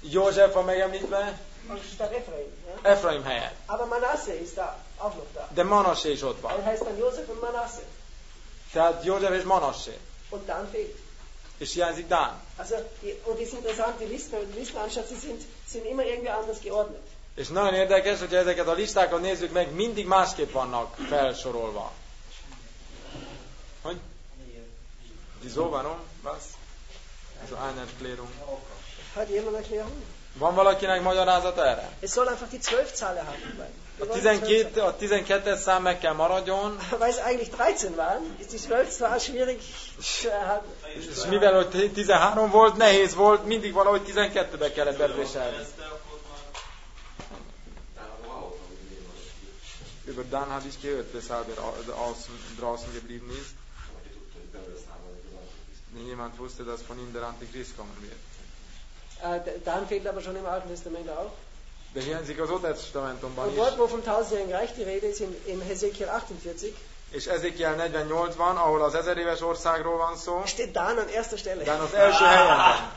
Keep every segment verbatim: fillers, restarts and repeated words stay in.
József van megemlítve. Statt Ephraim. Ja? Efraim helyett. Aber Manasse ist da auch noch da. De Manassé is ott van. Er heißt dann Josef und Manasse. Tehát József és Manassé. Und Dan fehlt. És hiányzik Dán. Also, die, und das ist interessant, die Listen, wenn man die Listen anschaut, sie sind, sind immer irgendwie anders geordnet. És nagyon érdekes, hogyha ezeket a listákat nézzük meg, mindig másképp vannak felsorolva. Hogy? Wieso, warum, was? Also eine Erklärung. Hat jemand eine Erklärung? Van valakinek magyarázata erre? Es soll einfach die zwölf-Zahl erhalten bleiben. A, tizenkét, a tizenkettes szám meg kell maradjon. Weil es eigentlich dreizehn waren, ist die zwölf-Zahl schwierig zu erhalten. És mivel hogy tizenhárom volt, nehéz volt, mindig valahogy tizenkettőbe kellett bepréselni. Über Dan habe ich gehört, weshalb er draußen geblieben ist. Niemand wusste, dass von ihm der Antichrist kommen wird. Äh, Dan fehlt aber schon im Alten Testament auch. De hiányzik az Ótestamentumban Und is. dort, wo vom tausendjährigen Reich die Rede ist, in, in Hesekiel achtundvierzig, És Ezekiel negyvennyolc van, ahol az ezer éves országról van szó. steht Dan an erster Stelle. Dan az első helyen van.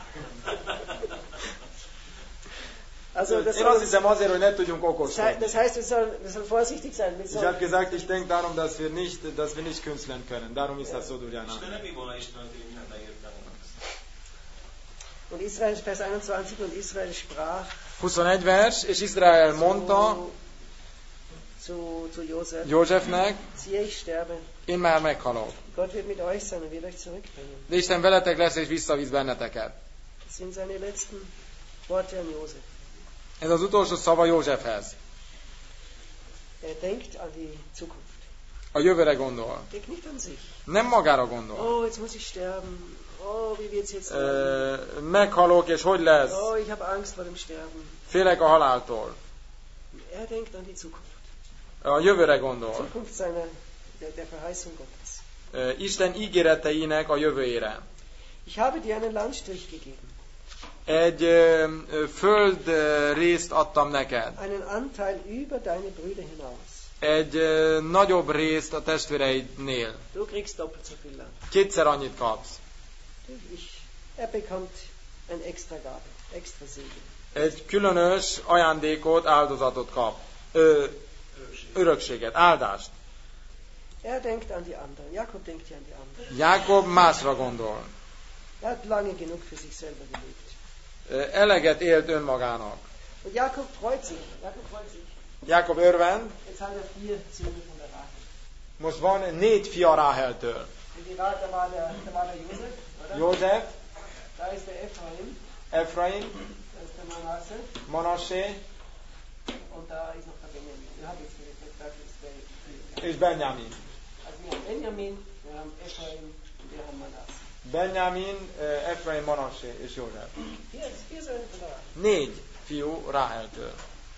Also, das Én azt hiszem azért, hogy ne tudjunk okoskodni. das heißt, wir sollen, wir sollen vorsichtig sein. Wir Ich sollen, habe gesagt, ich denke darum, dass wir nicht, dass wir nicht künsteln können. Darum ist das so durcheinander. Und Israel, Vers einundzwanzig, und Israel sprach huszonegy vers, és Izrael mondta zu, zu Josef, Józsefnek, siehe, ich sterbe. én már meghalok. Gott wird mit euch sein und wird euch zurückbringen. De Isten veletek lesz, és visszavisz benneteket. Das sind seine letzten Worte an Josef. Ez az utolsó szava Józsefhez. Er denkt an die Zukunft. A jövőre gondol. Denkt nicht an sich. Nem magára gondol. Oh, jetzt muss ich sterben. Oh, wie wird's jetzt Ö, werden? meghalok, és hogy lesz? Oh, ich habe Angst vor dem Sterben. Félek a haláltól. Er denkt an die Zukunft. A jövőre gondol. Zukunft seiner, der, der Verheißung Gottes. Ö, Isten ígéreteinek a jövőjére. Ich habe dir einen Landstrich gegeben. Egy ö, ö, föld ö, részt adtam neked. Einen Anteil über deine Brüder hinaus. Egy ö, nagyobb részt a testvéreidnél. Du kriegst doppelt so viel Land. Kétszer annyit kapsz. Ich, er bekommt ein extra Gabe, extra Segen. Egy különös ajándékot, áldozatot kap. Ö, örökséget, áldást. Er denkt an die anderen. Jakob denkt ja an die anderen. Jákob másra gondol. Er hat lange genug für sich selber gelebt. Ö, eleget élt önmagának. Und Jakob freut sich. Jakob freut sich. Jákob örvend. Jetzt hat er vier Söhne von der Rachel. Most van négy fia Ráheltől. Und die Rachel, da war der, da war der Josef, oder? József, Da ist der Ephraim, Efraim, da ist der Manasse Manassé und da ist noch der Benjamin. Ich habe jetzt nicht gesagt, das ist der és Benjamin. Also wir haben Benjamin, wir haben Ephraim und wir haben Manasse. Benjamin, Efraim, Manassé és József. Vier, vier Söhne von der Rachel. Négy fiú Ráheltől.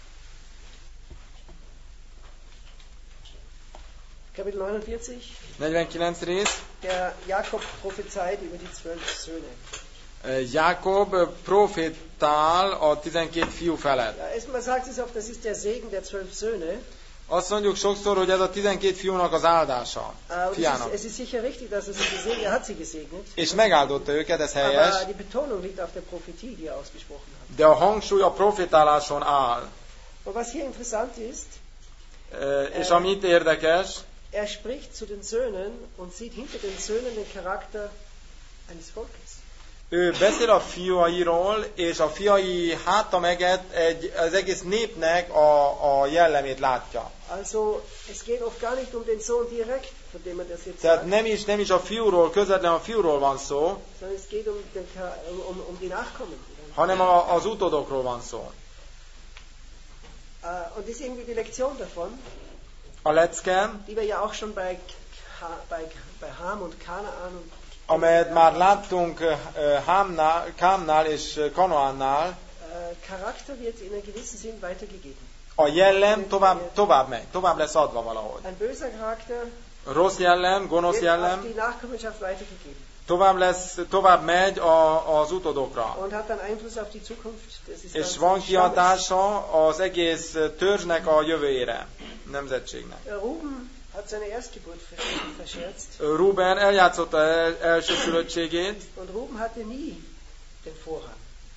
Kapitel neunundvierzig. negyvenkilenc rész. Der Jakob prophezeit über die zwölf Söhne. Jákob profétál a tizenkét fiú felett. Ja, erstmal sagt es oft, das ist der Segen der zwölf Söhne. Azt mondjuk sokszor, hogy ez a tizenkét fiúnak az áldása. Uh, es, ist, Fiának. es ist sicher richtig, dass er sie gesegnet, er hat sie gesegnet. És megáldotta őket, ez helyes, Aber die Betonung liegt auf der Prophetie, die er ausgesprochen hat. de a hangsúly a profétáláson áll. Und was hier interessant ist, És amit érdekes, er spricht zu den Söhnen und sieht hinter den Söhnen den Charakter eines Volkes. ő beszél a fiairól, és a fiai háta meget egy, az egész népnek a, a jellemét látja. Also es geht oft gar nicht um den Sohn direkt, von dem er das jetzt Tehát sagt, nem is, nem is a fiúról, közvetlen a fiúról van szó, sondern es geht um, den, um, um die Nachkommen. hanem a, az utódokról van szó. Uh, und das ist irgendwie die Lektion davon, A lecke, die wir ja auch schon bei, Ka- bei, bei Ham und Kanaan und amelyet már láttunk Hámnál, Kámnál és Kanaánnál, uh, Charakter wird in einem gewissen Sinn weitergegeben. a jellem tovább, tovább megy, tovább lesz adva valahogy. Ein böser Charakter Rossz jellem, gonosz wird jellem, auf die Nachkommenschaft weitergegeben tovább lesz, tovább megy a, az utódokra. und hat dann Einfluss auf die Zukunft. Das ist És dann van Stammes. kihatása az egész törzsnek a jövőjére, nemzetségnek. Ruben hat seine Erstgeburt verscherzt Ruben eljátszotta el, elsőszülöttségét, und Ruben hatte nie den Vorrang.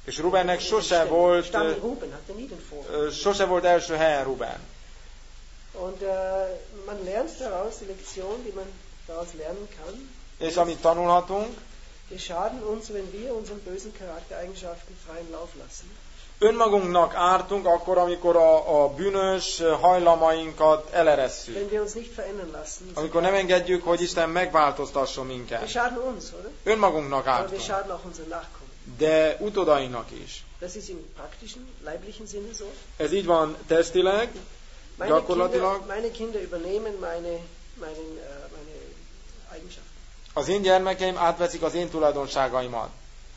És Rubennek sose volt, Stamm Ruben hatte nie den Vorrang. sose volt első helyen Ruben. Und äh, man lernt daraus die Lektion, die man daraus lernen kann. És amit tanulhatunk, Wir schaden uns, wenn wir unseren bösen Charaktereigenschaften freien Lauf lassen. önmagunknak ártunk akkor, amikor a, a bűnös hajlamainkat eleresszük. Wenn wir uns nicht verändern lassen. Amikor nem engedjük, hogy Isten megváltoztasson Wir minket. schaden uns, oder? Önmagunknak Aber wir ártunk, schaden auch unseren Nachkommen. de utódainak is. Das ist im praktischen, leiblichen Sinne so. Ez így van testileg, Meine Kinder, gyakorlatilag. meine Kinder übernehmen meine, meinen, äh, meine Eigenschaften. Az én gyermekeim átveszik az én tulajdonságaimat.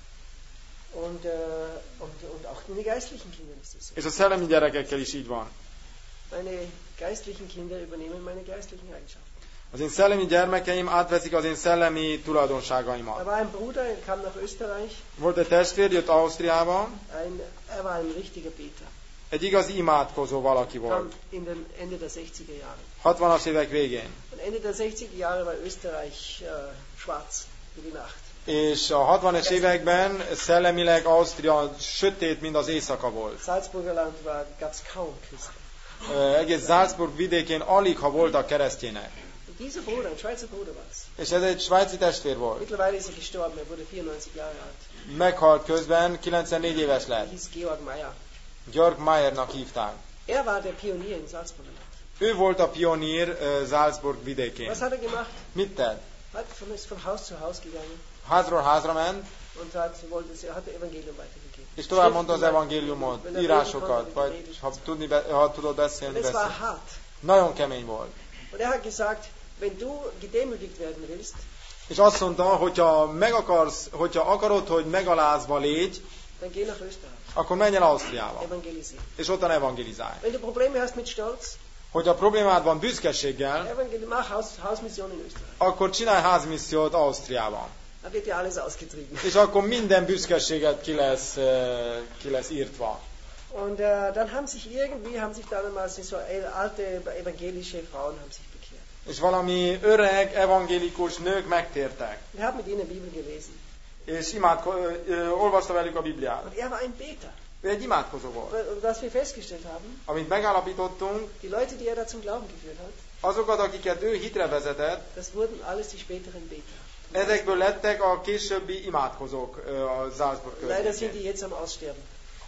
Und, äh, und, und auch in den geistlichen Kindern ist es so. És a szellemi gyerekekkel is így van. Meine geistlichen Kinder übernehmen meine geistlichen Eigenschaften. Az én szellemi gyermekeim átveszik az én szellemi Da tulajdonságaimat. war ein Bruder, er kam nach Österreich, Volt egy testvér, jött Ausztriába, ein, er war ein richtiger Beter. egy igazi imádkozó valaki Kam volt. in den Ende der sechziger Jahre. hatvanas évek végén. Und Ende der sechziger Jahre war Österreich äh, schwarz wie die Nacht. És a hatvanas években szellemileg Ausztria sötét, mint az éjszaka volt. Salzburger Land war, gab es kaum Christen. Ö, Egész Salzburg vidékén alig, ha voltak keresztjének. Und dieser Bruder, ein Schweizer Bruder war es. És ez egy svájci testvér volt. Mittlerweile ist er gestorben, er wurde vierundneunzig Jahre alt. Meghalt közben, kilencvennégy éves Er lett. hieß Georg Meyer. Georg Mayernak hívták. Er war der Pionier in Salzburger Land. Ő volt a pionír ö, Salzburg vidékén. Was hat er gemacht? Mit tett? Hat von, ist von Haus zu Haus gegangen Házról házra ment, und hat, wollte, er hat das Evangelium weitergegeben. és tovább mondta az evangéliumot, Wenn er reden írásokat, konnte, vagy geredet. ha, tudni, be- ha tudod Und beszélni, es war beszélni. hart. Nagyon kemény volt. Und er hat gesagt, wenn du gedemütigt werden willst, És azt mondta, hogyha meg akarsz, hogyha akarod, hogy megalázva légy, dann geh nach Österreich. akkor menj el Ausztriába, Evangelisieren. és ottan evangelizálj. Wenn du Probleme hast mit Stolz, Hogyha problémád van büszkeséggel, evangel- mach Haus, Hausmission in Österreich. akkor csinálj házmissziót Ausztriában. Dann wird dir alles ausgetrieben. És akkor minden büszkeséget ki lesz, eh, ki lesz írtva. Und äh, dann haben sich irgendwie, haben sich dann mal so alte evangelische Frauen haben sich bekehrt. És valami öreg, evangélikus nők megtértek. Wir haben mit ihnen Bibel gelesen. És imádko- ö, ö, olvasta velük a Bibliát. Und er war ein Beter. Ő egy imádkozó volt. Und was wir festgestellt haben, Amit megállapítottunk, die Leute, die er da zum Glauben geführt hat, azokat, akiket ő hitre vezetett, das wurden alles die späteren Beter. ezekből lettek a későbbi imádkozók ö, a Salzburg Leider sind környékén. die jetzt am Aussterben.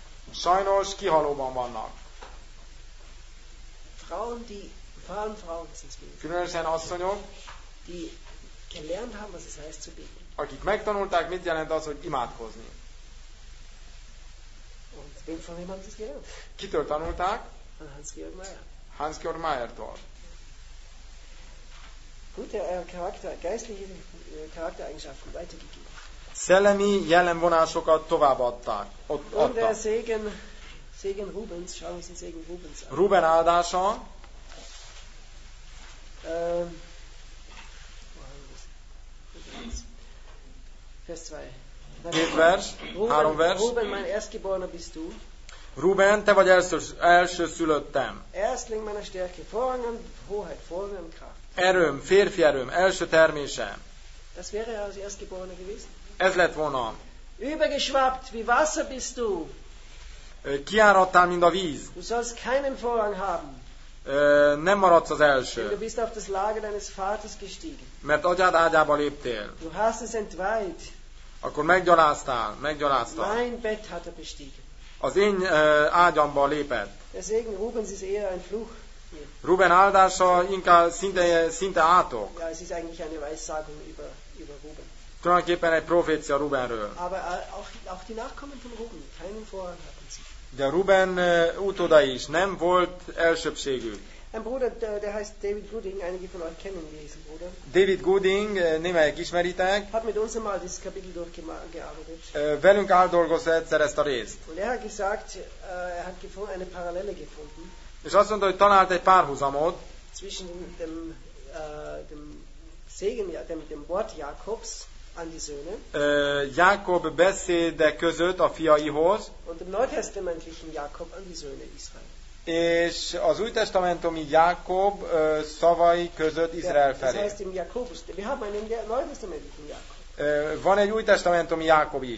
Sajnos kihalóban vannak. Frauen, die, vor allem Frauen sind es gewesen, Különösen asszonyok, die gelernt haben, was es heißt zu beten. akik megtanulták, mit jelent az, hogy imádkozni. Und wen, von wem haben sie es gelernt? Kitől tanulták? Von Hans-Georg Meyer. Hans-Georg Mayertól. Gute äh, Charakter, geistliche äh, Charaktereigenschaften weitergegeben. Szellemi jellemvonásokat továbbadták. Ott Und der adtak. Segen, Segen Rubens, schauen wir uns den Segen Rubens an. Ruben áldása, Ähm, wo haben wir das? Vers zwei. két vers, három Ruben, vers. Ruben, mein Erstgeborener bist du. Ruben, te vagy első, első szülöttem. Erstling meiner Stärke, Vorrang an Hoheit, Vorrang an Kraft. Erőm, férfi erőm, első termésem. Das wäre ja als Erstgeborener gewesen. Ez lett volna. Übergeschwappt, wie Wasser bist du. Kiáradtál, mint a víz. Du sollst keinen Vorrang haben, Ö, Nem maradsz az denn du első, bist auf das Lager deines Vaters gestiegen. mert atyád ágyába léptél. Du hast es entweiht. Akkor meggyaláztál, meggyaláztál. Mein Bett hat er bestiegen. Az én ö, ágyamba lépett. Der Segen Rubens ist eher ein Fluch. hier. Ruben áldása inkább szinte, szinte átok. Ja, es ist eigentlich eine Weissagung über, über Ruben. Tulajdonképpen egy profécia Rubenről. Aber äh, auch, auch die Nachkommen von Ruben, keinen Vorrang hatten sie. De Ruben ö, utóda is nem volt elsőbségük. Ein Bruder, der, der heißt David Gooding, einige von euch kennen diesen Bruder, David Gooding, ö, némelyek ismeritek, hat mit uns einmal dieses Kapitel durchgearbeitet. ö, velünk áldolgozta egyszer ezt a részt. Und er hat gesagt, äh, er hat gefunden, eine Parallele gefunden És azt mondta, hogy talált egy párhuzamot zwischen dem, dem, äh, dem Segen, ja, dem, dem Wort Jakobs an die Söhne ö, Jákob beszéde között a fiaihoz, und dem neutestamentlichen Jakob an die Söhne Israel. és az újtestamentumi Jákob ö, szavai között Izrael Ja, das felé. heißt im Jakobus, wir haben einen neutestamentlichen Jakob. Ö, Van egy újtestamentumi Jákob is.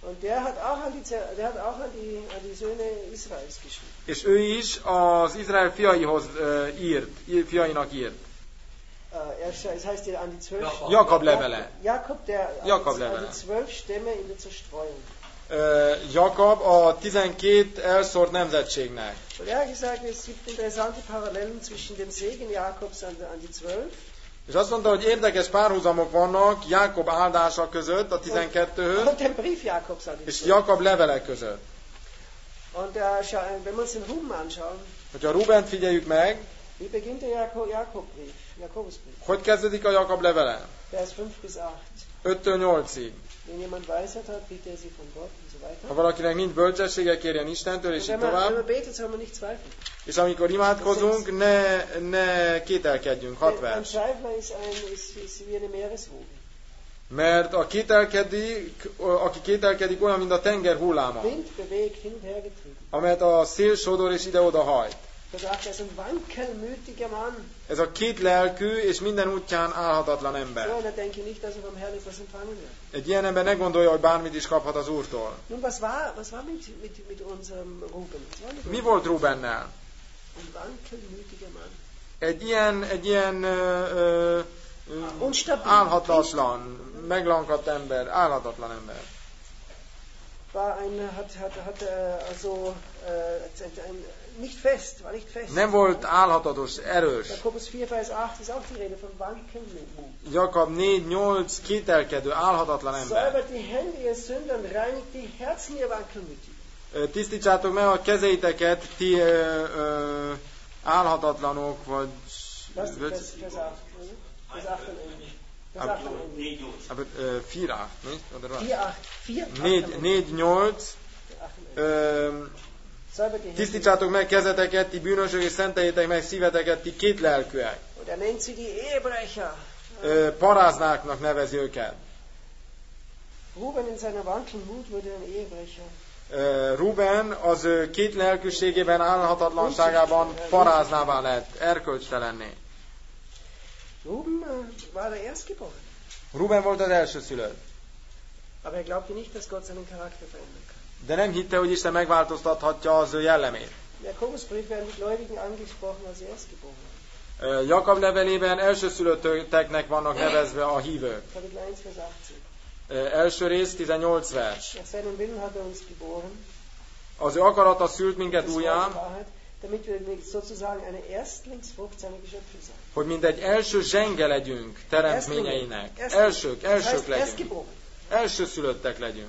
Und der hat auch an die, Zer- der hat auch an die, an die Söhne Israels geschrieben. És ő is az Izrael fiaihoz uh, írt, í- fiainak írt. Äh, er, sch- es heißt hier an die zwölf Jakob levele. Jakob, der Jakob an, die, an levele. die zwölf Stämme in der Zerstreuung. Uh, Jakab a tizenkét elszórt nemzetségnek. Und er hat gesagt, es gibt interessante Parallelen zwischen dem Segen Jakobs an, an die zwölf. És azt mondta, hogy érdekes párhuzamok vannak Jákob áldása között, a tizenkettőhöz, Und dem Brief Jakobs an die és zwölf. Jakab levele között. Und äh, scha- wenn wir uns den Ruben anschauen, Hogyha Rubent figyeljük meg, wie beginnt der Jakob, Jakobbrief, Jakobusbrief? hogy kezdődik a Jakab levele? Vers fünf bis acht. öttől nyolcig. Wenn jemand Weisheit hat, bitte er sie von Gott und so weiter. Ha valakinek nincs bölcsessége, kérjen Istentől, és Und így wenn man, wenn tovább. man betet, soll man nicht zweifeln. És amikor imádkozunk, ne, ne kételkedjünk, hat Denn ein vers. Zweifler ist, ein, ist, ist wie eine Meereswoge. Mert a kételkedik, aki kételkedik, olyan, mint a tenger hulláma, Wind bewegt, hin und her getrieben. amelyet a szél sodor és ide-oda hajt. Da sagt er, er ist ein wankelmütiger Mann. Ez a két lelkű és minden útján állhatatlan So ember. einer denke nicht, dass er vom Herrn etwas empfangen wird. Egy ilyen ember ne gondolja, hogy bármit is kaphat az Úrtól. Nun, was war, was war mit, mit, mit unserem Ruben? Was war mit Mi Ruben? volt Rubennel? Ein wankelmütiger Mann. Egy ilyen, egy ilyen ö, ö, ö, Unstabil. állhatatlan, meglankadt ember, állhatatlan ember. War ein, hat, hat, hat äh, also äh, ein, nicht fest, war nicht fest. Nem volt állhatatos, erős. Jakobus vier, Vers acht ist auch die Rede von Wankelmut. Jakab négy nyolc kételkedő, állhatatlan ember. Säubert die Hände, ihr Sünder, und reinigt die Herzen, ihr Wankelmütigen. Ö, Tisztítsátok meg a kezeiteket, ti ö, ö, állhatatlanok, vagy... Lasst Vers, Vers acht, oder? Vers acht am Ende. Vers acht am Ende. Aber, ö, vier acht, nicht? Oder was? vier, acht, vier, acht am négy, Ende. négy nyolc, Acht am Ende. ö, Säubert die Hände. tisztítsátok meg kezeteket, ti bűnösök, és szenteljétek meg szíveteket, ti két lelkűek. Und er nennt sie die Ehebrecher. Ö, Paráznáknak nevezi őket. Ruben in seiner Wankelmut wurde ein Ehebrecher. Ö, Ruben az ő két lelkűségében, állhatatlanságában paráznává lett, erkölcstelenné. Ruben äh, war der Erstgeborene. Ruben volt az elsőszülött, Aber er glaubte nicht, dass Gott seinen Charakter verändern kann. de nem hitte, hogy Isten megváltoztathatja az ő jellemét. Im Jakobusbrief werden die Gläubigen angesprochen als Erstgeborene. Ö, Jakab levelében elsőszülötteknek vannak nevezve a hívők. Kapitel eins, Vers achtzehn. Ö, Első rész, tizennyolc vers. Nach seinem Willen hat er uns geboren. Az ő akarata szült minket Das Wort újján, Wahrheit, damit wir sozusagen eine Erstlingsfrucht seiner Geschöpfe sein. hogy mint egy első zsenge legyünk teremtményeinek. Elsők, Das elsők heißt legyünk. Erstgeboren. Elsőszülöttek legyünk.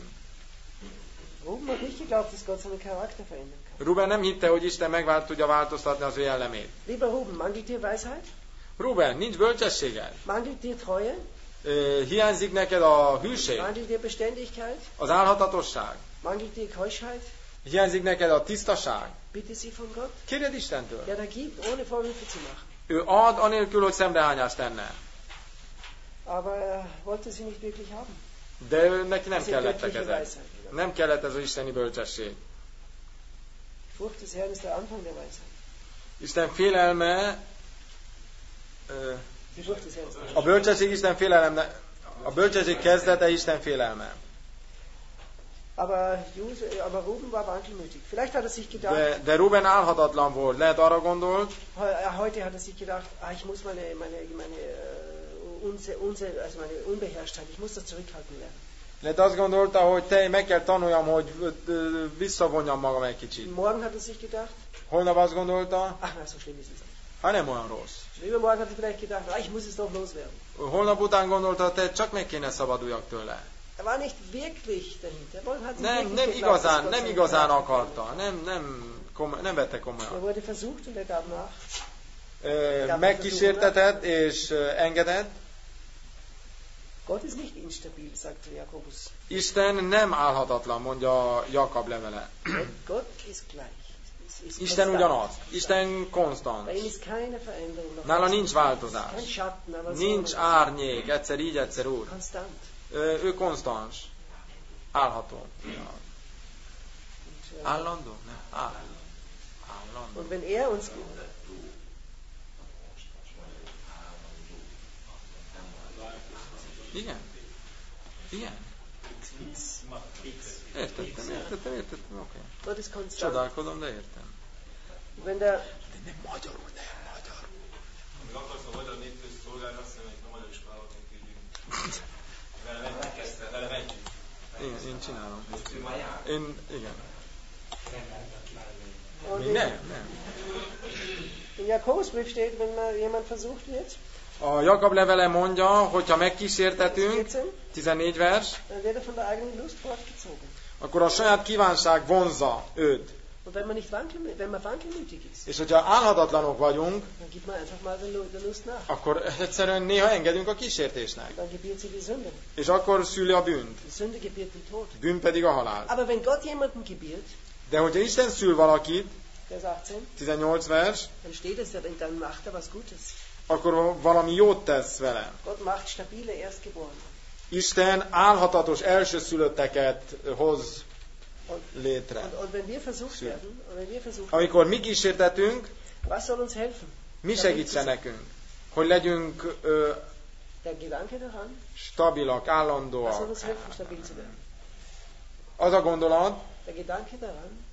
Ruben hat nicht geglaubt, dass Gott seinen Charakter verändern kann. Ruben nem hitte, hogy Isten meg vál- tudja változtatni az ő jellemét. Lieber Ruben, mangelt dir Weisheit? Ruben, nincs bölcsességed? Mangelt dir Treue? Ö, Hiányzik neked a hűség, Mangelt dir Beständigkeit? az állhatatosság? Mangelt dir Keuschheit? Hiányzik neked a tisztaság? Bitte sie von Gott. Kérjed Istentől. Der da gibt, ohne Vorwürfe zu machen. Ő ad, anélkül, hogy szemrehányást tenne. Aber er wollte sie nicht wirklich haben. De ő, neki nem Diese kellettek göttliche ezek. Weisheit. Nem kellett ez az isteni bölcsesség. Furcht des Herrn ist der Anfang der Weisheit. Isten félelme, ö, Die Furcht des Herrn ist der a bölcsesség Isten félelem, a bölcsesség kezdete Isten félelme. Aber, Jus- aber Ruben war wankelmütig. Vielleicht hat er sich gedacht, De, de Ruben álhatatlan volt. Lehet arra gondolt, he- heute hat er sich gedacht, ah, ich muss meine, meine, meine, äh, unse, unse, also meine Unbeherrschtheit, ich muss das zurückhalten lernen. lehet azt gondolta, hogy te meg kell tanuljam, hogy ö, ö, visszavonjam magam egy kicsit. Morgen hat er sich gedacht, Holnap azt gondolta, ach na, so schlimm ist es nicht. ha nem olyan rossz. Übermorgen hat er vielleicht gedacht, ah, ich muss es doch loswerden. Holnap után gondolta, te csak meg kéne szabaduljak tőle. Er war nicht wirklich dahinter. Er hat Nem, wirklich nem geglaubt, igazán, dass Gott nem seinen igazán Charakter akarta. Nem, nem, komoly, nem vette Er komolyan. wurde versucht und er gab nach. Ö, Megkísértetett és ö, engedett. Gott ist nicht instabil, sagte Jakobus. Isten nem állhatatlan, mondja Jakab levele. Gott, Gott ist gleich. Ist, ist Isten konstant. ugyanaz. Isten konstans. Bei ihm ist keine Veränderung. noch Nála was. nincs változás. Kein Schatten, aber Nincs so árnyék, egyszer így, egyszer úgy. konstant. Ö, Ő konstans. Állható. Und, äh, Állandó? Nem. Áll. Állandó. und wenn er uns Igen? Igen? Értettem, értettem, értettem, oké. Gott ist konstant. Csodálkozom, de értem. Wenn der, De nem magyarul, nem magyarul. Amíg akarsz a magyar népközi szolgálni, azt hiszem, hogy a magyar iskolákat küldjük. Vele megkezdte, vele megyünk. Én, én csinálom. Ő már jár. Én, igen. und Még in, nem, nem. in Jakobusbrief steht, wenn mal jemand versucht wird, A Jakab levele mondja, hogyha megkísértetünk, vierzehn, tizennégy vers, dann wird er von der eigenen Lust fortgezogen. akkor a saját kívánság vonzza őt. Und wenn man nicht wankelmütig, wenn man wankelmütig ist, És hogyha álhatatlanok vagyunk, dann gibt man einfach mal der Lu- der Lust nach. akkor egyszerűen néha engedünk a kísértésnek. Dann gebiert sie die Sünde. És akkor szüli a bűnt. Die Sünde gebiert den Tod. Bűn pedig a halál. Aber wenn Gott jemanden gebiert, De hogyha Isten szül valakit, Vers achtzehn, tizennyolc vers, dann steht es ja, dann macht er was Gutes. akkor valami jót tesz vele. Gott macht stabile Erstgeborene. Isten álhatatos elsőszülötteket hoz Und, létre. und, und wenn wir versucht Szül. werden, und wenn wir versucht Amikor mi kísértetünk, was soll uns helfen? mi segítsen nekünk? Hogy legyünk ö, Der Gedanke daran, stabilak, was soll állandóak. uns helfen, stabil zu werden? Az a gondolat, Der Gedanke daran,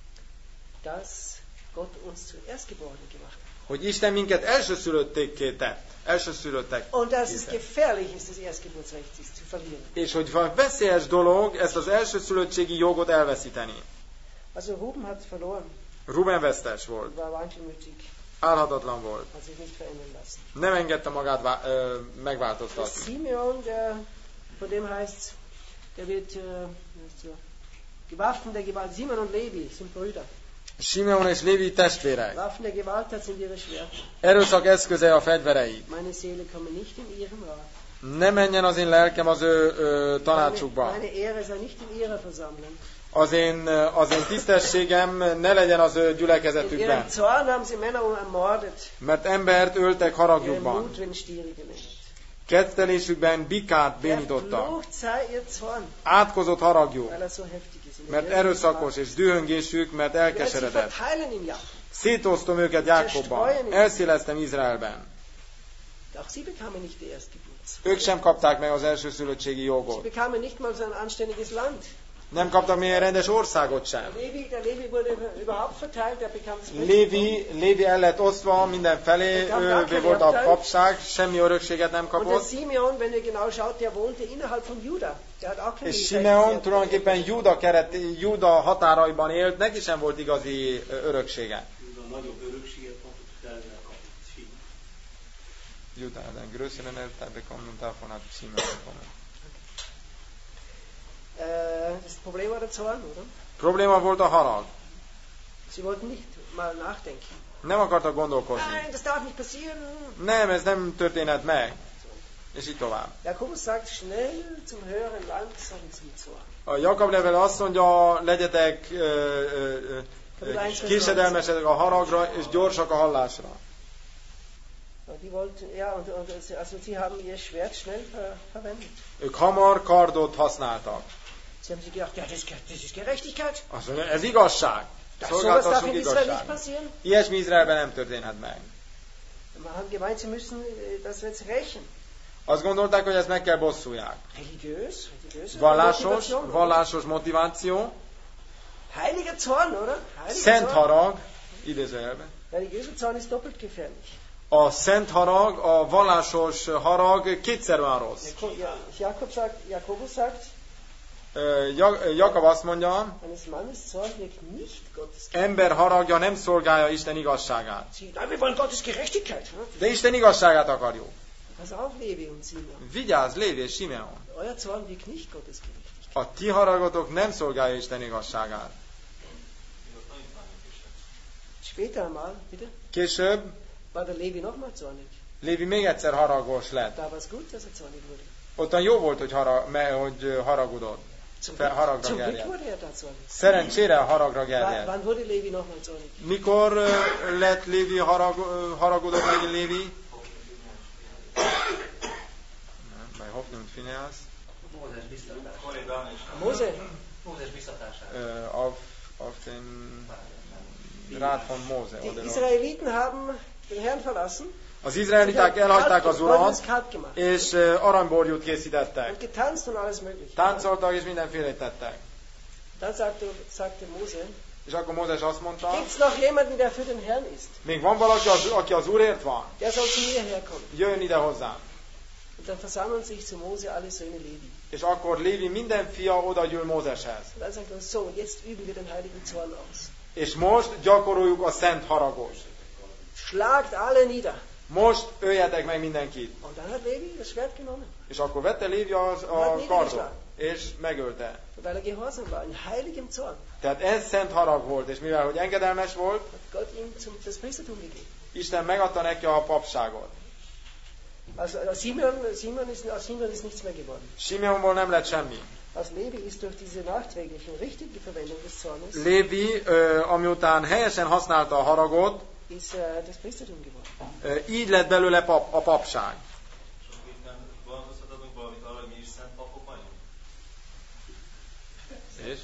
dass Gott uns zu Erstgeborenen gemacht hat. hogy Isten minket elsőszülöttékké tett. Elsőszülöttek. Und dass es tett. gefährlich ist, das Erstgeburtsrecht ist zu verlieren. És hogy veszélyes dolog ezt az elsőszülöttségi jogot elveszíteni. Also Ruben hat verloren, Ruben vesztes volt. war wankelmütig, Álhatatlan volt. hat sich nicht verändern lassen. Nem engedte magát vá- ö, Der megváltoztatni. Simeon, der, von dem heißt, der wird äh, so, gewaffen der Gewalt. Simon und Levi sind Brüder. Simeon és Lévi testvérek. Waffen der Gewalt sind ihre Schwerter. Erőszak eszköze a fegyverei. Meine Seele komme nicht in ihren Rat. Ne menjen az én lelkem az ő ö, Meine, tanácsukba. meine Ehre sei nicht in ihrer Versammlung. Az én, az én tisztességem ne legyen az ő In gyülekezetükben. ihrem Zorn haben sie Männer ermordet. Mert embert öltek Ihren haragjukban. Mut werden Stiere gelenkt. Kettelésükben bikát bénítottak. Verflucht sei ihr Zorn, Átkozott haragjuk, weil er so heftig ist. In mert der erőszakos, és dühöngésük, mert Ich werde sie elkeseredett. verteilen in Jakob. Szétosztom őket Jákobban, elszéleztem Izraelben. Auch sie bekamen nicht die Erstgeburt. Ők sem kapták meg az elsőszülöttségi Sie jogot. bekamen nicht mal so ein anständiges Land. Nem kaptak még egy rendes országot sem. Levi, der Levi wurde überhaupt verteilt, der bekam das Recht. Lévi, Lévi el lett osztva mindenfelé, ő volt a papság, semmi örökséget nem Und der kapott. Simeon, wenn ihr genau schaut, der wohnte innerhalb von Juda. Der hat auch kein És Recht. Simeon tulajdonképpen Júda, keret, Júda határaiban élt, neki sem volt igazi öröksége. A nagyobb örökséget kapott, hogy elvileg kapott. Júda, den größeren Eltern bekommen davon hat Simeon bekommen. Äh, das Problem war der Zorn, oder? Probléma volt a harag. Sie wollten nicht mal nachdenken. Nem akartak gondolkozni. Nein, das darf nicht passieren. Nem, ez nem történhet meg. És így tovább. Jakobus sagt, schnell zum höheren langsam zum Zorn. A Jakab levele azt mondja, legyetek ö, ö, ö, késedelmesek a haragra, és gyorsak a hallásra. Und die wollten, ja, und, und also sie haben ihr Schwert schnell ver, verwendet. Ők hamar kardot használtak. Sie haben sich gedacht, ja, das, das ist Gerechtigkeit. Azt mondja, ez igazság. Das, sowas darf Szolgáltassunk in Israel nicht igazságot. passieren. Ilyesmi Izraelben nem történhet meg. Man haben gemeint, sie müssen äh, das jetzt rächen. Azt gondolták, hogy ezt meg kell bosszulják. Religiös, religiös. Vallásos, Motivation, oder? vallásos motiváció, Heiliger Zorn, oder? Heiliger szent Zorn. harag, idézőjelben. Religiöser Zorn ist doppelt gefährlich. A szent harag, a vallásos harag kétszer olyan rossz. Jakob, ja, Jakob sagt, Jakobus sagt, Ö, Jak- Jakab azt mondja, eines Mannes Zorn wirkt nicht Gottes. ember haragja nem szolgálja Isten igazságát. Sie, nein, wir wollen Gottes Gerechtigkeit. Ne? De Isten igazságát akarjuk. Pass auf, Levi und Simeon. Vigyázz, Lévi és Simeon. Euer Zorn wirkt nicht Gottes Gerechtigkeit. A ti haragotok nem szolgálja Isten igazságát. Später einmal, bitte, Később war der Levi nochmal zornig. Lévi még egyszer haragos lett. Da war es gut, dass er zornig wurde. Ottan jó volt, hogy, hara, me, hogy haragudott. Zum Fe- Glück, haragra zum Glück gerjedt. wurde er da zornig. Szerencsére a haragra Wann, gerjedt. wann wurde Levi nochmal zornig? Mikor ö, lett Lévi harag, ö, haragudott meg Lévi? Nem, Bei Hoffnung Phineas. Mózes biztatására. Mose. Mózes biztatására. Ö, auf, auf den Rat von Mose. Die Oder Israeliten haben den Herrn verlassen. az izraeliták elhagyták az Urat, Kalb gemacht. és ö, aranyborjút készítettek. Und getanzt und alles mögliche. Táncoltak és mindenfélét tettek. Dann sagte, sagte Mose, És akkor Mózes azt mondta, gibt's noch jemanden, der für den Herrn ist? még van valaki, az, aki az Úrért van? Der soll zu mir herkommen. Jöjjön ide hozzám. Und dann versammeln sich zu Mose alle Söhne Levi. És akkor Lévi minden fia odagyűl Mózeshez. Und dann sagt er, so, und jetzt üben wir den heiligen Zorn aus. És most gyakoroljuk a szent haragot. Schlagt alle nieder. Most öljetek meg mindenkit. Und dann hat Levi das Schwert genommen. És akkor vette Lévi az, a kardot, és megölte. Weil er gehorsam war, in heiligem Zorn. Tehát ez szent harag volt, és mivel hogy engedelmes volt, Hat Gott ihm zum, das Priestertum gegeben. Isten megadta neki a papságot. Also aus Simeon, Simeon ist, aus Simeon ist nichts mehr geworden. Simeonból nem lett semmi. Aus Levi ist durch diese nachträgliche, richtige Verwendung des Zornes Lévi, amiután helyesen használta a haragot, ist äh, das Priestertum geworden. így lett belőle pap, a papság. És akkor itt nem változtathatunk valamit arra, hogy mi is szent papok vagyunk? És?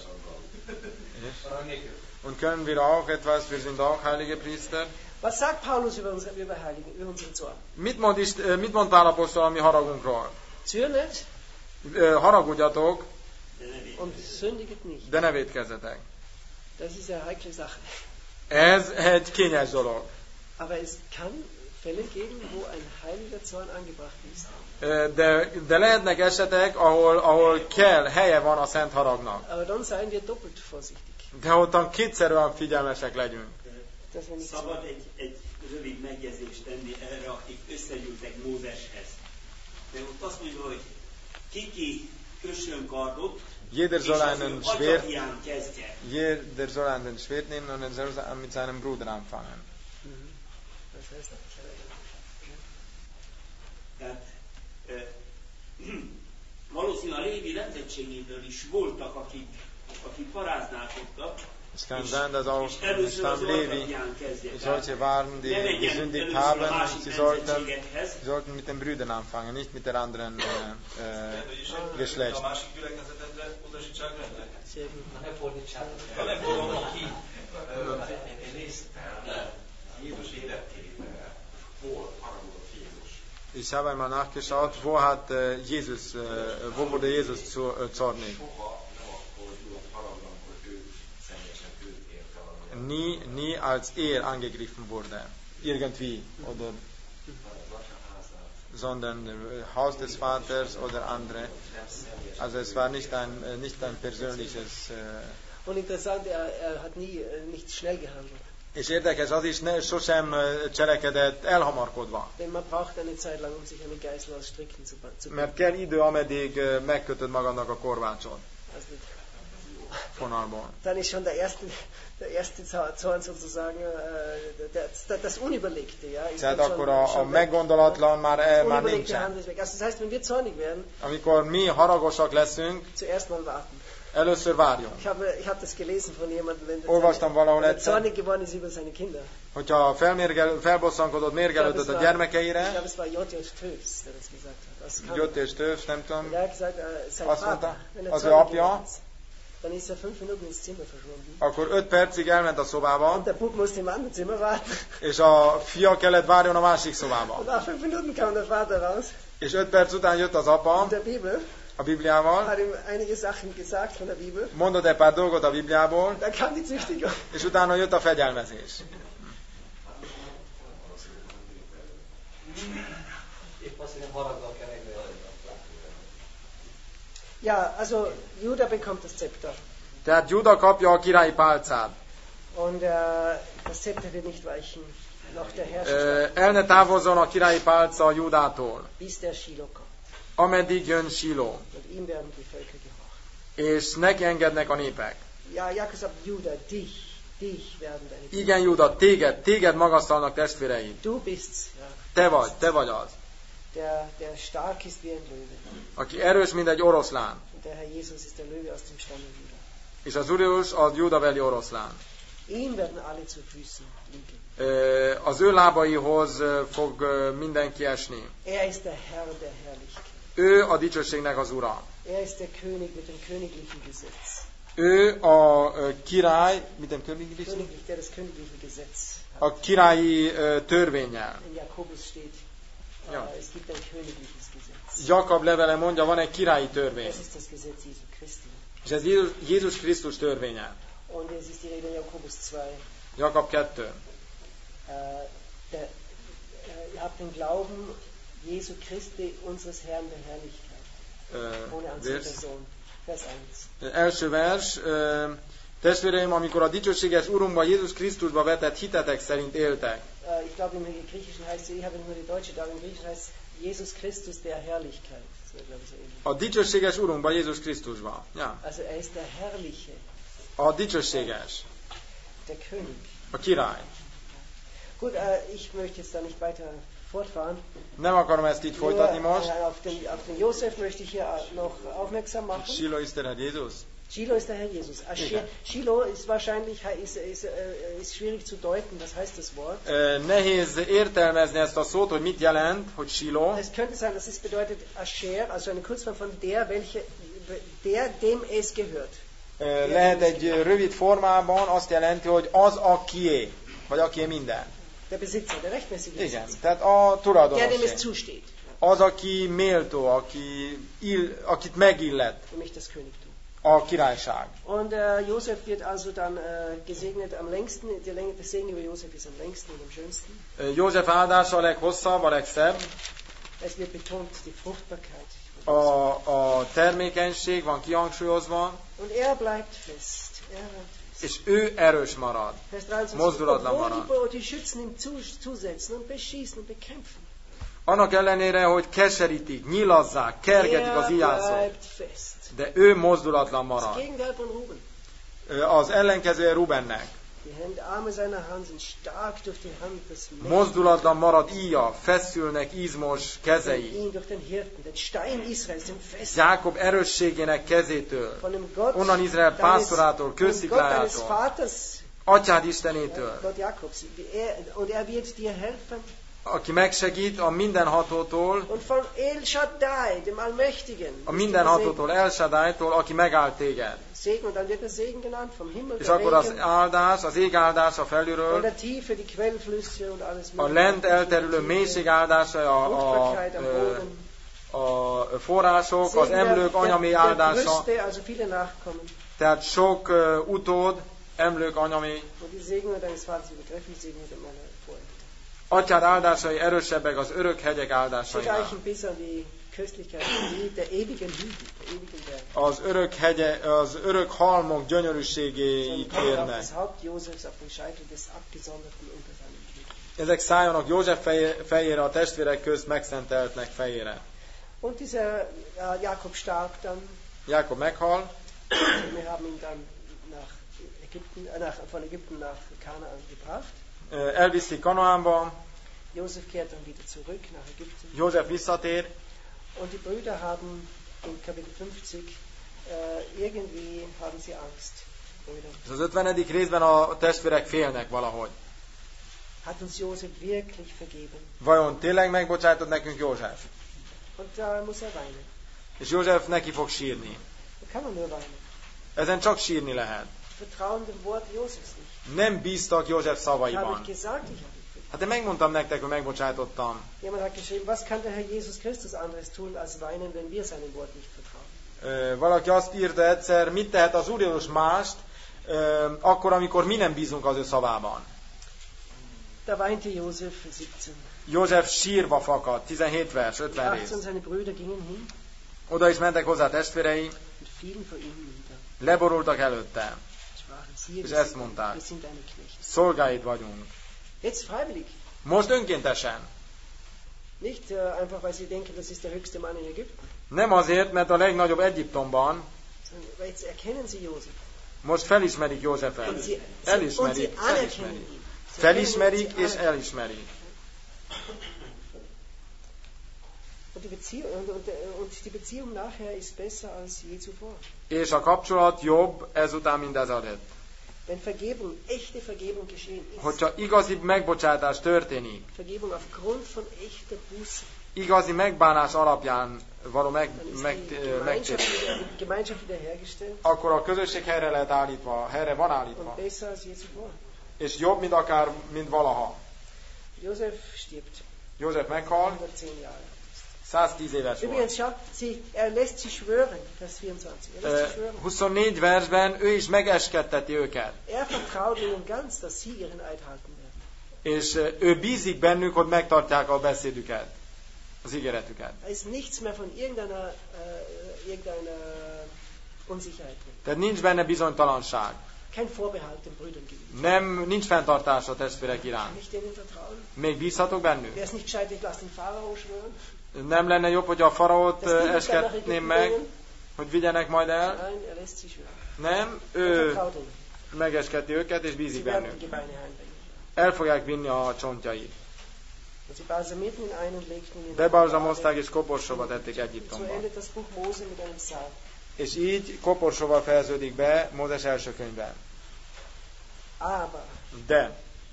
Und können wir auch etwas, wir sind auch heilige Priester. Was sagt Paulus über unsere, über Heiligen, über unseren Zorn? Mit mond, is, mit mond Pál apostol a mi haragunkról? Zürnet Haragudjatok, und sündiget nicht. de ne vétkezzetek. Das ist eine heikle Sache. Ez egy kényes dolog. Aber es kann Fälle geben, wo ein heiliger Zorn angebracht ist. De, de lehetnek esetek, ahol, ahol kell, helye van a szent haragnak. Aber dann seien wir doppelt vorsichtig. De ottan kétszerűen figyelmesek legyünk. Dass wir nicht Szabad egy, egy rövid megjegyzést tenni erre, akik összegyűltek Mózeshez. De ott azt mondja, hogy kiki kössön kardot, Jeder soll einen Schwert, atyahján kezdje. jeder soll einen Schwert nehmen und er soll mit seinem Bruder anfangen. Das heißt, Tehát e, valószínűleg a Lévi nemzetségéből is voltak, akik, akik paráználkodtak, Es kann sein, dass auch és először az Stamm Levi atyahján kezdje. solche waren, die Ne menjen gesündigt először haben. a másik Sie sollten, nemzetségekhez, sie sollten mit den Brüdern anfangen, nicht mit der anderen äh, äh, Geschlecht. A másik gyülekezetetre utasítsák rendnek. sehr gut. Ne fordítsátok. Ha nem tudom, aki nézte Jézus életét, hol haragudott Jézus. Ich habe einmal nachgeschaut, wo hat äh, Jesus, äh, wo wurde Jesus zu, äh, zornig? Soha nem akkor jutott haragban, amikor ő személyesen őt érte valami. Nie, nie als er angegriffen wurde. Irgendwie. Oder, sondern äh, Haus des Vaters oder andere. Also es war nicht ein, äh, nicht ein persönliches... Äh, Und interessant, er, er hat nie äh, nicht schnell gehandelt. és érdekes az is, ne, sosem äh, cselekedett elhamarkodva. Denn man braucht eine Zeit lang, um sich eine Geißel aus Stricken zu, zu Mert kell idő, ameddig äh, megkötöd magadnak a korvácsot Also, fonalból. dann ist schon der erste, der erste Zorn sozusagen äh, das, das Unüberlegte. Ja, ist Tehát dann schon, akkor a, a schon weg. meggondolatlan már, el, már Unüberlegte nincsen. Hand ist weg. Also das heißt, wenn wir zornig werden, Amikor mi haragosak leszünk, zuerst mal warten. először várjunk. Ich habe, ich habe das gelesen von jemandem, wenn der Olvastam valahol wenn er egyszer, zornig geworden ist über seine Kinder. hogyha felmérgel, felbosszankodott, mérgelődött a Ich gyermekeire, glaube, es war J J. Töfs, der das gesagt hat. Das kam- Jött és Tőf, nem tudom, Er hat gesagt, äh, sein Was Vater, mondta? wenn er Az ő zornig apja, geworden ist, dann ist er fünf Minuten ins Zimmer verschwunden. akkor öt percig elment a szobába, Und der Bub musste im anderen Zimmer warten. és a fia kellett várjon a másik Und szobába. nach fünf Minuten kam der Vater raus. És öt perc után jött az apa Und der Bibel a Bibliával, hat ihm einige Sachen gesagt von der Bibel. mondott egy pár dolgot a Bibliából, Dann kam die Züchtigung. és utána jött a fegyelmezés. Épp azt, hogy nem haraggal kell megölni. Ja, also Juda bekommt das Zepter. Tehát Júda kapja a királyi pálcát. Und äh, das Zepter wird nicht weichen. Noch der Ö, Herrscher, El ne távozzon a királyi pálca a Júdától, bis der Shiloh kommt. ameddig jön Siló, Und ihm werden die Völker gehorchen. és neki engednek a népek. Ja, Jakob sagt, Juda, dich, dich werden deine Kinder. Igen, Júda, téged, téged magasztalnak testvéreid. Du bist's, ja. Te vagy, te vagy az, Der, der stark ist wie ein Löwe. aki erős, mint egy oroszlán. Und der Herr Jesus ist der Löwe aus dem Stamme Juda. És az Úr Jézus az Júdabeli oroszlán. Ihm werden alle zu Füßen liegen. Ö, Az ő lábaihoz ö, fog ö, mindenki esni. Er ist der Herr der Herrlichkeit. Ő a dicsőségnek az ura. Er ist der König mit dem königlichen Gesetz. Ő a ö, király, mit nem königlich? Königlich, der das königliche Gesetz hat. A királyi ö, törvénnyel. In Jakobus steht, äh, Ja. es gibt ein königliches Gesetz. Jakab levele mondja, van egy királyi törvény. Das ist das Gesetz Jesu Christi. És ez Jézus, Jézus Krisztus törvénye. Und es ist die Rede in Jakobus zwei. Jakab kettő. Äh, der, äh, ihr habt den Glauben Jesu Christi, unseres Herrn der Herrlichkeit. Uh, Ohne andere Person. Vers eins. Első vers. Uh, Testvéreim, amikor a dicsőséges Urunkba, Jézus Krisztusba vetett hitetek szerint éltek. Uh, ich glaube, im Griechischen heißt es, ich habe nur die Deutsche da, im Griechischen heißt es Jesus Christus der Herrlichkeit. So, glaube ich, so ähnlich. A dicsőséges Urunkba, Jézus Krisztusba. Ja. Also er ist der Herrliche. A dicsőséges. Der König. A király. Gut, äh, ich möchte jetzt da nicht weiter fortfahren. Nem akarom ezt így folytatni Nur, most. äh, auf, den, auf den Josef möchte ich hier noch aufmerksam machen. Shiloh ist der Herr Jesus. Shiloh ist der Herr Jesus. Asher, Shiloh ist wahrscheinlich ist, ist, ist schwierig zu deuten. Was heißt das Wort? Uh, nehéz értelmezni ezt a szót, hogy mit jelent, hogy Shiloh. Es könnte sein, dass es bedeutet Asher, also eine Kurzform von der, welche, der, dem es gehört. Uh, lehet egy rövid formában azt jelenti, hogy az, akié, vagy akié minden. Der Besitzer, der rechtmäßige Igen, Besitzer. tehát a Der, dem es tulajdonos. zusteht. Az, aki méltó, aki ill, akit megillet Nämlich das Königtum. a királyság. Und äh, Josef wird also dann äh, gesegnet am längsten. Der, Länge, der Segen über Josef ist am längsten und am schönsten. Uh, József áldása a leghosszabb, a legszebb. Es wird betont die Fruchtbarkeit. A, a termékenység van kihangsúlyozva, Und er bleibt fest. Er bleibt fest. és ő erős marad. Vers dreiundzwanzig. Mozdulatlan Obwohl marad. die, die Schützen ihm zu, zusetzen und beschießen und bekämpfen. Annak ellenére, hogy keserítik, nyilazzák, kergetik az Er ijátszót, bleibt fest. de ő mozdulatlan Das marad. Gegenteil von Ruben. Az ellenkezője Rubennek. Die Hände, Arme seiner Hand sind stark durch die Hand des Mozdulatlan marad íja, feszülnek izmos kezei. ihn durch den Hirten, den Stein Israels, den Fest. Jákob erősségének kezétől, Von dem Gott, onnan Izrael deines, pásztorától, von Gott deines kősziklájától, Vaters, atyád Istenétől, Gott Jakobs. Er, und er wird dir helfen. aki megsegít a mindenhatótól, Und von El Shaddai, dem Allmächtigen. a mindenhatótól, El Shaddai-tól, aki megáll téged. Segen, und dann wird der Segen genannt, vom Himmel, És der akkor az Regen, áldás, az ég áldása von felülről, der Tiefe, die Quellflüsse und alles a lent elterülő mélység áldása, a, a, Fruchtbarkeit am a, Boden. a források, az Segen emlők der, anyami der, der áldása, Brüste, also viele Nachkommen. tehát sok uh, utód, emlők anyami, Und die Segnungen deines Vaters übertreffen die Segnungen meiner Vorväter. atyád áldásai erősebbek az örök hegyek Sie áldásainál. reichen bis an die Köstlichkeit der ewigen Hügel, der ewigen Berge. Az örök, hegye, az örök halmok So gyönyörűségéig kommt auf érnek. das Haupt Josefs, auf den Scheitel des Abgesonderten unter seinem Blick. Ezek szálljanak József fejé- fejére, a testvérek közt megszenteltnek fejére. Und dieser äh, Jakob starb dann. Jákob meghal, Wir haben ihn dann nach Ägypten, äh, nach, von Ägypten nach Kanaan gebracht. elviszik Kanaánba, Josef kehrt dann wieder zurück nach Ägypten. József visszatér, Und die Brüder haben in Kapitel fünfzig äh, irgendwie haben sie Angst. Brüder. és az ötvenedik részben a testvérek félnek valahogy. Hat uns Josef wirklich vergeben? Vajon tényleg megbocsátott nekünk József? Und da muss er weinen. És József neki fog sírni. Da kann man nur weinen. Ezen csak sírni lehet. Vertrauen dem Wort Josefs nicht. Nem bíztak József Habe ich szavaiban. gesagt, ich habe ihn vergeben. Hát én megmondtam nektek, hogy megbocsátottam. Jemand hat geschrieben, was kann der Herr Jesus Christus anderes tun, als weinen, wenn wir seinem Wort nicht vertrauen? Ö, Valaki azt írta egyszer, mit tehet az Úr Jézus mást, ö, akkor, amikor mi nem bízunk az ő szavában. Da weinte Josef, siebzehn. József sírva fakad, tizenhét vers, Die ötven rész. achtzehn seine Brüder gingen hin Oda is mentek hozzá testvérei, und fielen vor ihm nieder. leborultak előtte, Sprachen, siehe, és wir ezt sind, mondták. wir sind deine Knechte. Szolgáid vagyunk. Jetzt freiwillig. Most önkéntesen. Nicht äh, einfach, weil sie denken, das ist der höchste Mann in Ägypten. Nem azért, mert a legnagyobb Egyiptomban, Sondern weil jetzt erkennen sie Josef. most felismerik Józsefet. Und sie, sie, und sie Elismerik, anerkennen felismerik. ihn. Sie Felismerik erkennen ihn, és sie anerkennen. elismerik. Und die, Beziehung, und, und, und die Beziehung nachher ist besser als je zuvor. És a kapcsolat jobb ezután, mint ez előtt. Wenn Vergebung, echte Vergebung geschehen ist, Hogyha igazi megbocsátás történik, Vergebung aufgrund von echter Buße, igazi megbánás alapján való meg, dann ist meg, die megtér, Gemeinschaft, wieder, die Gemeinschaft wiederhergestellt akkor a közösség helyre lehet állítva, helyre van und állítva. besser als je zuvor. És jobb, mint akár, mint valaha. Josef stirbt, József meghal, hundertzehn Jahre. száztíz éves volt. Übrigens, schaut, sie, er lässt sie schwören, Vers vierundzwanzig. Er lässt sie schwören. huszonnégy versben ő is megeskedteti őket. Er vertraut ihnen ganz, dass sie ihren Eid halten werden. És ő bízik bennük, hogy megtartják a beszédüket, az ígéretüket. Da ist nichts mehr von irgendeiner, äh, irgendeiner Unsicherheit drin. Tehát nincs benne bizonytalanság. Kein Vorbehalt den Brüdern gegenüber. Nem, nincs fenntartás a testvérek Kann iránt. ich denen vertrauen? Még bízhatok bennük? Wäre es nicht gescheit, ich lasse den Pharao schwören? Nem lenne jobb, hogy a faraót Dass die mich dann nach esketném Ägypten meg, bringen? hogy vigyenek majd el? Nein, er lässt sie schwören. Nem, Er ő vertraut ihnen. megesketi őket és Sie bízik werden bennük. die Gebeine heimbringen. El fogják vinni a csontjait. Und sie balsamierten ihn ein und legten ihn in Bebalzsamozták és koporsóba tették So Egyiptomba. endet das Buch Mose mit einem Sarg. És így koporsóval fejeződik be Mózes első könyvben. Aber De,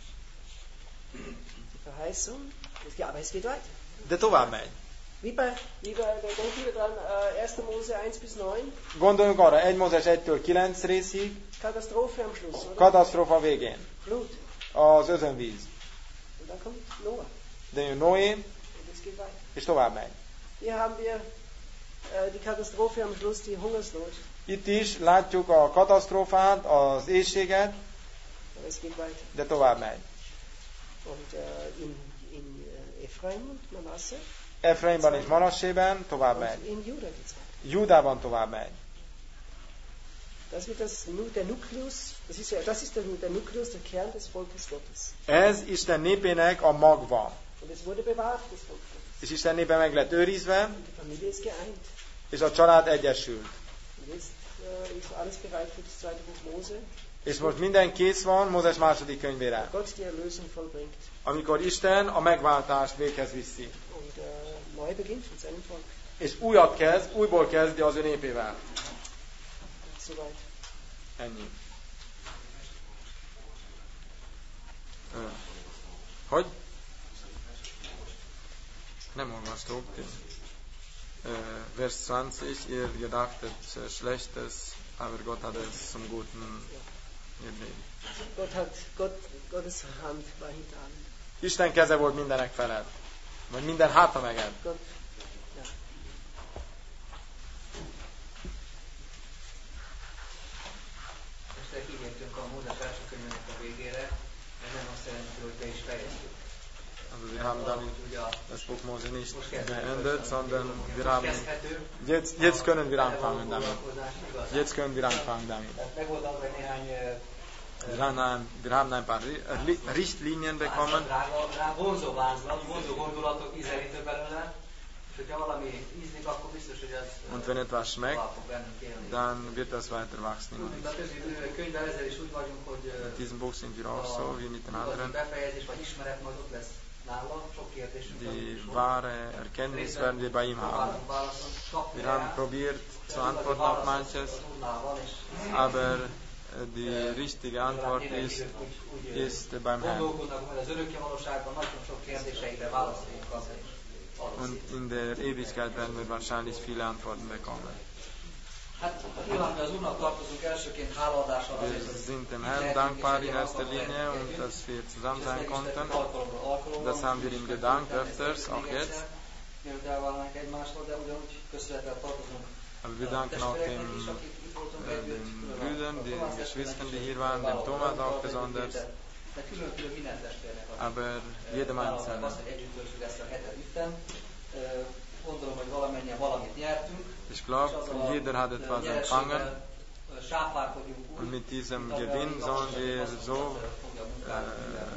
die Verheißung, ja, aber es geht weiter. de tovább megy. Wie bei, wie bei da denken wir dran, äh, erster Mose eins bis neun, Gondoljunk arra, egy Mózes egytől kilenc részig, Katastrophe am Schluss, oder? katasztrófa végén. Flut. Az özönvíz. Und dann kommt Noah. De jön Noé, Und es geht weiter. és tovább megy. Hier haben wir äh, die Katastrophe am Schluss, die Hungersnot. Itt is látjuk a katasztrófát, az éhséget, Aber es geht weiter. de tovább megy. Und äh, in, in äh, Ephraim und Manasse Efraimban és Manassében tovább und megy. in Juda geht's weiter. Júdában tovább megy. Das wird das, der Nukleus, das ist, ja, das ist der, der Nukleus, der Kern des Volkes Gottes. Ez Isten népének a magva. Und es wurde bewahrt, das Volk Gottes. És Isten népe meg lett őrizve, Und die Familie ist geeint. és a család egyesült. Und jetzt äh, ist alles bereit für das zweite Buch Mose, És most minden kész van Mózes második könyvére, wo Gott die Erlösung vollbringt amikor Isten a megváltást véghez viszi. und äh, neu beginnt mit seinem Volk. És újat kezd, újból kezdi az ő népével. Soweit. Ennyi. Ö. Hogy? Nem olvastuk. Ö, Vers zwanzig, ihr gedachtet äh, Schlechtes, aber Gott hat es zum Guten gedreht. Gott hat, Gott, Gottes Hand war hinter allem. Isten keze volt mindenek felett. Vagy minden háta meged. Gott, ja. Most ígértünk a Mózes első könyvének a végére, ez nem azt jelenti, hogy be is fejeztük. Also wir haben damit Ugye a das Buch Mose nicht most kezdve beendet, sondern wir most haben kezdhető, jetzt, jetzt können wir vele anfangen való damit. foglalkozás igazán. Jetzt können wir anfangen damit. Tehát megoldalak egy néhány eh, Wir haben ein, wir haben ein paar Ri- Ri- Richtlinien bekommen. Drága, drága, vonzó vázlat, vonzó gondolatok, ízelítő belőle, és hogyha valami ízlik, akkor biztos, hogy ez Und wenn etwas schmeckt, tovább fog bennünk élni. dann wird das weiter wachsen in Úgy, mint a uns. közül könyvvel ezzel is úgy vagyunk, hogy eh, In diesem Buch sind wir auch so, wie mit den igazi anderen. befejezés vagy ismeret majd ott lesz nála, sok kérdésünk van, Die sok wahre Erkenntnis werden wir bei ihm haben. próbálunk válaszolni, kapni Wir haben rá, probiert de zu az igazi antworten auf válasz az manches, az Úrnál van, és aber äh, die richtige Antwort nyilván ist, mindenki úgy, úgy, ist beim Herrn. gondolkodnak, hogy az örökké valóságban nagyon sok kérdéseire választ fogunk kapni. Und in der Ewigkeit werden wir wahrscheinlich viele Antworten bekommen. Hát nyilván mi az Úrnak tartozunk elsőként hálaadással Wir azért, hogy sind dem Herrn dankbar in erster Linie und dass wir zusammen sein konnten. Das haben wir ihm gedankt öfters, auch jetzt. Mielőtt elválnánk egymástól, de ugyanúgy köszönettel tartozunk Aber wir danken auch den, äh, den Brüdern, den Geschwistern, die hier waren, dem Thomas auch besonders, de külön-külön minden testvérnek az aber jedem Einzelnen. azt, hogy együtt töltsük ezt a hetet itten. Gondolom, hogy valamennyien valamit nyertünk. Ich glaube, jeder hat etwas empfangen sáfárkodjunk und úgy, mit diesem mint ahogy Gewinn a sollen wir igazság so fogja a munkát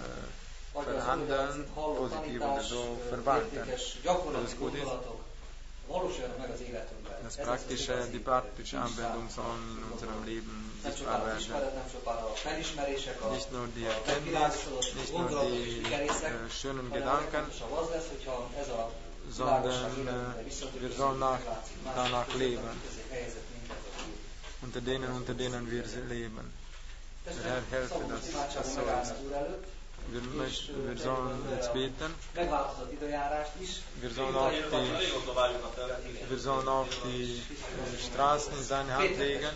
äh, verhandeln, positiv oder so verwalten. Das ist gut ist. Valósuljanak meg az életünkben. Das Ez Praktische, az, die praktische Anwendung sollen in unserem Leben nem sichtbar csupán az werden. ismeret, nem csupán a felismerések, a Nicht nur die Erkenntnis, nicht nur die äh, schönen Gedanken, az lesz, hogyha ez a sondern äh, wir sollen nach, danach leben. Unter denen, unter denen wir leben. Der Herr helfe, dass das so ist. Wir, möchten, wir sollen jetzt beten. Megváltozott időjárást is. Wir sollen auch die, wir sollen auch die äh, Straßen in seine Hand legen.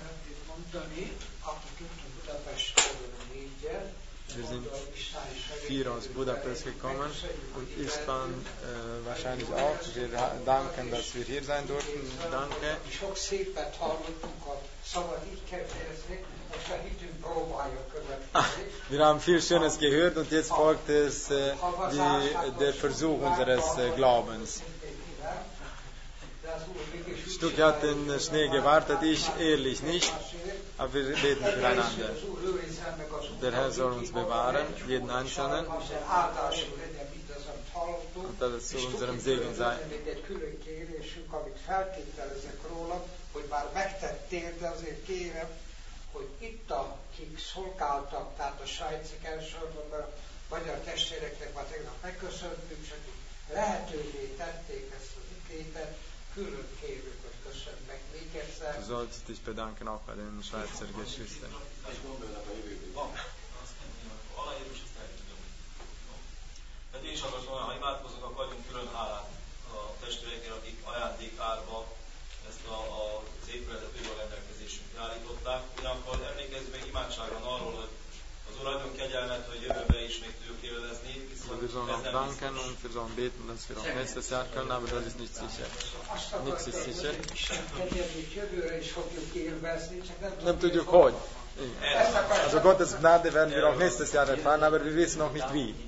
Wir sind hier aus Budapest gekommen und István äh, wahrscheinlich auch. Wir danken, dass wir hier sein durften. Danke. Sok szépet hallottunk, a szabad így kell fejezni, most a hitünk próbálja következni. Wir haben viel Schönes gehört und jetzt folgt es äh, die, der Versuch unseres äh, Glaubens. Stucki hat den Schnee gewartet, ich ehrlich nicht, aber wir beten füreinander. Der Herr soll uns bewahren, jeden Einzelnen, und dass es zu unserem Segen sei. Hogy itt, akik szolgáltak, tehát a svájciak elsősorban, a magyar testvéreknek már tegnap megköszöntünk, és akik lehetővé tették ezt az ütétet, külön kérjük, hogy köszönjük meg még egyszer. Du sollst dich bedanken auch bei den Schweizer Geschwistern. Tehát én is akartam volna, ha imádkozok, akkor adjunk külön hálát a testvérekért, akik ajándékárba ezt a, a, az épületet újra rendelkezésünkre állították. Ugyanakkor emlékezzünk meg imádságban arról, hogy az Úr adjon kegyelmet, hogy jövőbe is még tudjuk élvezni. Wir sollen auch danken und wir sollen beten, dass wir auch nächstes Jahr können, aber das ist nicht sicher. Nichts ist sicher. Nem tudjuk hogy. Also Gottes Gnade werden wir auch nächstes Jahr erfahren, aber wir wissen noch nicht wie.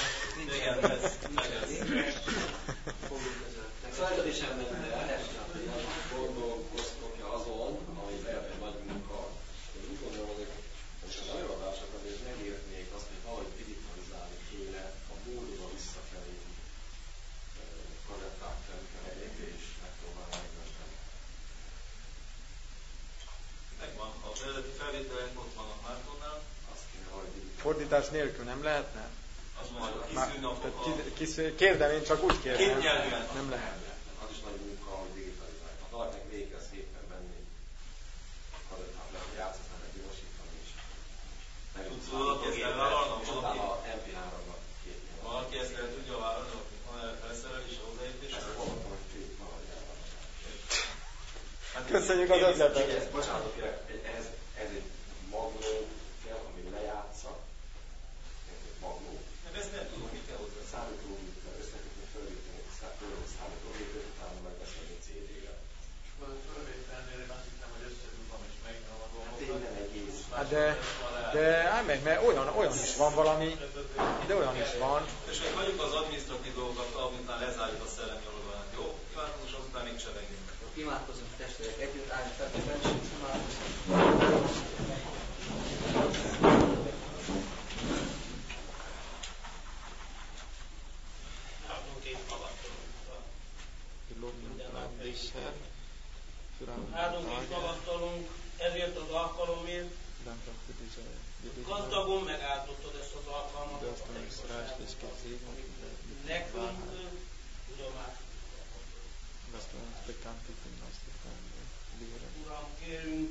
Fordítás nélkül nem lehetne? Kérdem, én csak úgy kérdem. Nem lehet. Az is nagy munka, hogy digitalizálni. Ha valakinek végre szépen menni, akkor lehet játszani, meg gyorsítani is. Tudod, ezt kell vállalnom? Utána em pé háromba képnyelni. Valaki ezt el tudja vállalni, hogy van erre felszerelés, a hozzáértés? Ezt hallottam, hogy két valahogy elvállalni. Köszönjük az ötletet. Bocsánat, kérek, ez, ez egy magnó kell, ami lejátsza. Magnó. Ezt nem tudom, mit kell hozzá. Számítógéptel összekötni, fölvéteni, számítógépet, utána meg beszélni cé dé-re. És akkor a fölvételnél én azt hittem, hogy összedugom és megnyomom a dolgokat. Hát én nem egész. Hát de, de ám meg, mert olyan, olyan is van valami, de olyan is van. És még hagyjuk az adminisztratív dolgokat, amintán lezárjuk a szellemi oldalát. Jó? Imádkozunk, és azután még csevegünk. Imádkozunk testvérek együtt, állj fel, és imádkozunk. Áldunk és magasztalunk ezért az alkalomért, gazdagon megáldottad ezt az alkalmat, nekünk tudomást. Uram, kérünk,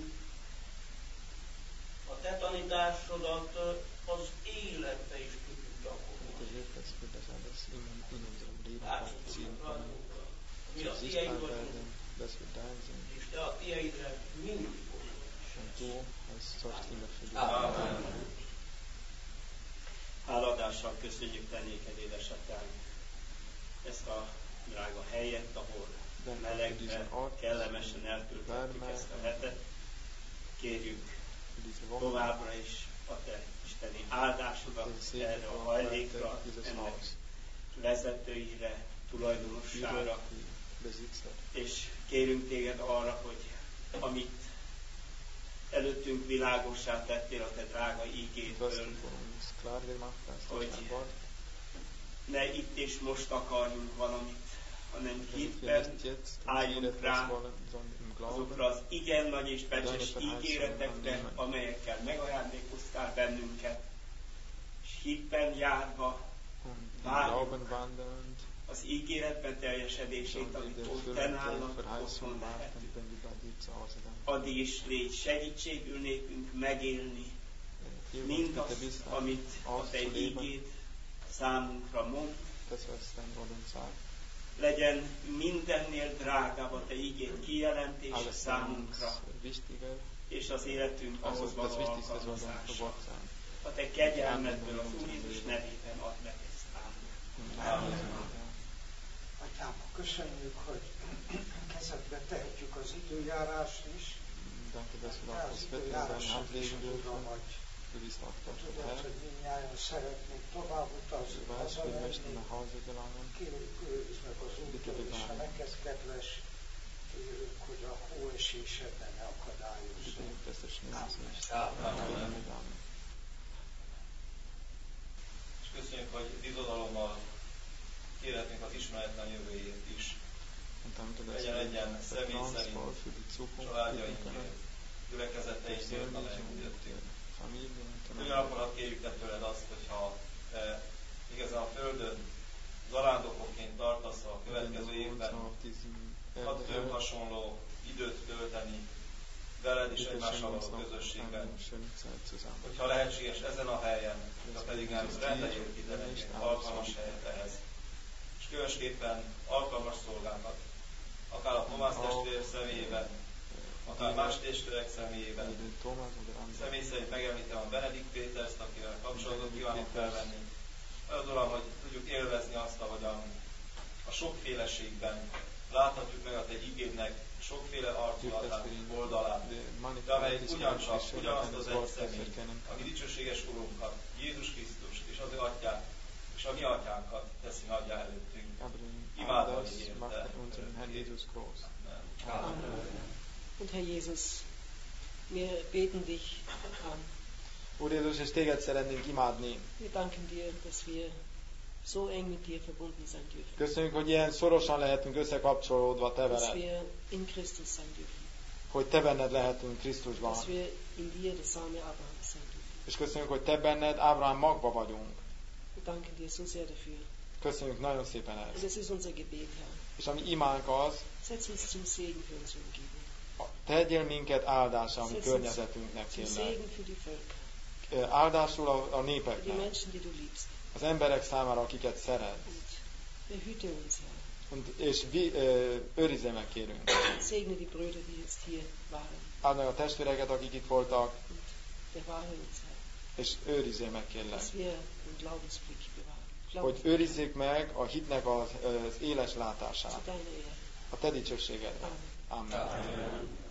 a te tanításodat az életbe is tudjuk gyakorolni. Látszottunk rajtunk, mi a tieid vagyunk, és te a tieidre mindig Amen. Háladással köszönjük te néked, édesatyánk, ezt a drága helyet, ahol melegben, kellemesen eltöltöttük ezt a hetet. Kérjük továbbra is a te isteni áldásodat erre a hajlékra, ennek vezetőire, tulajdonossára, és kérünk téged arra, hogy amit előttünk világossá tettél a te drága ígédből, hogy ne itt és most akarjunk valamit, hanem hitben álljunk rá azokra az igen nagy és becses ígéretekre, amelyekkel megajándékoztál bennünket, és hitben járva várjuk az ígéretben teljesedését, amit ott te nálad otthon lehetünk. Add is légy segítségül nékünk megélni mindazt, amit a te ígéd számunkra mond. Legyen mindennél drágább a te ígéd kijelentése számunkra, és az életünk ahhoz való alkalmazása. a te kegyelmedből az Úr Jézus nevében add meg ezt. Ámen. Atyám, köszönjük, hogy kezedbe tehetjük az időjárást is. De az időjárásnak is tudom, hogy tudod, hogy mindnyáján szeretnénk tovább utazni, hazamenni. Kérjük, őrizd meg az úttól, és ha neked kedves, kérjük, hogy a hóeséseden ne akadályozzon. És köszönjük, hogy bizodalommal kérhetünk az ismeretlen jövőjét is. Legyen egyen személy szerint, családjainkért, gyülekezeteinkért, amelyek jöttünk. Ugyanakkor kérjük te tőled azt, hogyha te igazán a Földön zarándokokként tartasz a következő évben, hadd tudjunk hasonló időt tölteni veled és egymással való közösségben. Hogyha lehetséges ezen a helyen, ha pedig nem, rendeljél ide nekünk alkalmas helyet ehhez. És különösképpen alkalmas szolgákat, akár a Tomás testvér személyében, akár más testvérek személyében. Személy szerint megemlítem a Benedikt Péterst, akivel kapcsolatot kívánok felvenni. Az Uram, hogy tudjuk élvezni azt, ahogyan a sokféleségben láthatjuk meg a te igédnek sokféle arculatát, oldalát, de amelyik ugyancsak, ugyanazt az egy személy, aki dicsőséges Urunkat, Jézus Krisztust és az ő atyát, és a mi atyánkat teszi nagyjá előttünk. Imádva érte. Amen. Und Herr Jesus, wir beten dich an. Úr Jézus, és téged szeretnénk imádni. Wir danken dir, dass wir so eng mit dir verbunden sein dürfen. Köszönjük, hogy ilyen szorosan lehetünk összekapcsolódva te Dass veled. wir in Christus sein dürfen. Hogy te benned lehetünk Krisztusban. Dass wir in dir der Same Abrahams sein dürfen. És köszönjük, hogy te benned Ábrahám magva vagyunk. Wir danken dir so sehr dafür. Köszönjük nagyon szépen ezt. Und das ist unser Gebet, Herr. És a mi imánk az, Setz uns zum Segen für unsere Umgebung. tegyél minket áldásra a mi környezetünknek, Zum kérlek. Segen für die Völker. Áldásul a, a Für die népeknek, Menschen, die du liebst. az emberek számára, akiket szeret. Und behüte uns, Herr. Und, és vi, ö, őrizze meg, kérünk. Segne die Brüder, die jetzt hier waren. Áld meg a testvéreket, akik itt voltak, Und bewahre uns, Herr. és őrizzél meg, kérlek. Dass wir den Glaubensblick bewahren. Hogy őrizzék meg a hitnek az, az éles látását. Zu deiner Ehre. A te dicsőségedre. Amen. Amen. Amen.